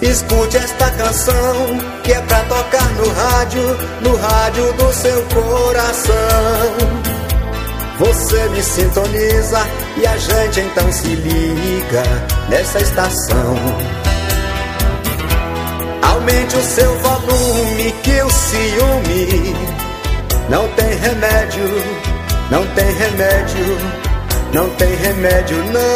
Escute esta canção que é pra tocar no rádio do seu coração. Você me sintoniza e a gente então se liga nessa estação. Aumente o seu volume que o ciúme não tem remédio, não tem remédio, não tem remédio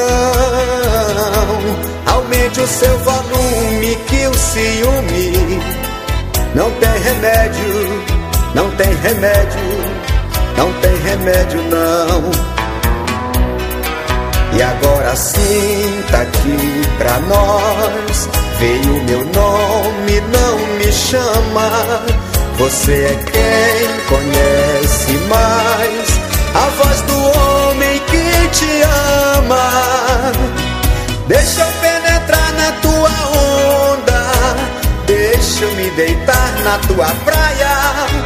não. Aumente o seu volume que o ciúme não tem remédio, não tem remédio, não tem remédio não. E agora sim tá aqui pra nós, veio meu nome, não me chama. Você é quem conhece mais a voz do homem que te ama. Deixa eu penetrar na tua onda, deixa eu me deitar na tua praia.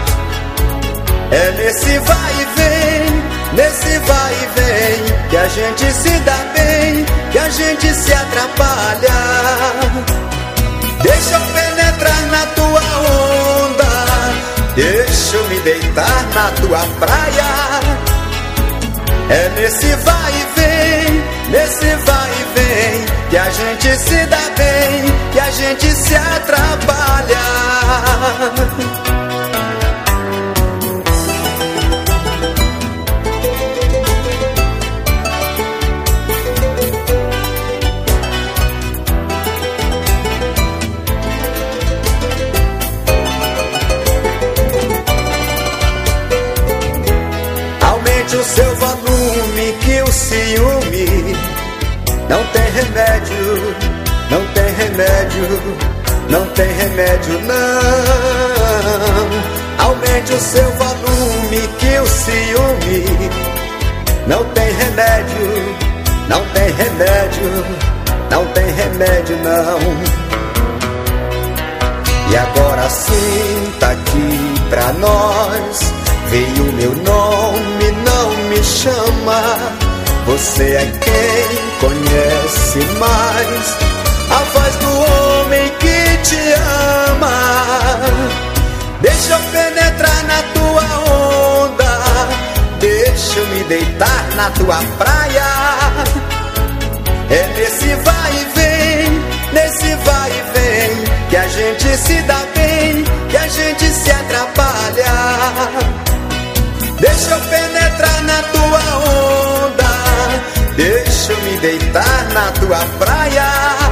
É nesse vai e vem, nesse vai e vem, que a gente se dá bem, que a gente se atrapalha. Deixa eu penetrar na tua onda, deixa eu me deitar na tua praia. É nesse vai e vem, nesse vai e vem, que a gente se dá bem, que a gente se atrapalha. O seu volume que o ciúme não tem remédio, não tem remédio, não tem remédio não. Aumente o seu volume que o ciúme não tem remédio, não tem remédio, não tem remédio não. E agora sim tá aqui pra nós, veio meu nome, não me chama. Você é quem conhece mais a voz do homem que te ama. Deixa eu penetrar na tua onda, deixa eu me deitar na tua praia. É nesse vai e vem, nesse vai e vem, que a gente se dá bem, que a gente se atrapalha. Deixa eu penetrar na tua onda, deixa eu me deitar na tua praia.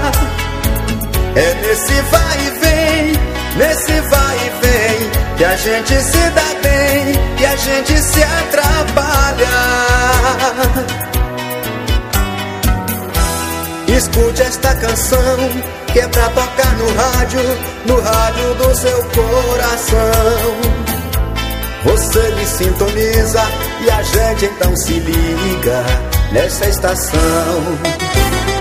É nesse vai e vem, nesse vai e vem, que a gente se dá bem, que a gente se atrapalha. Escute esta canção que é pra tocar no rádio do seu coração. Você me sintoniza e a gente então se liga nessa estação.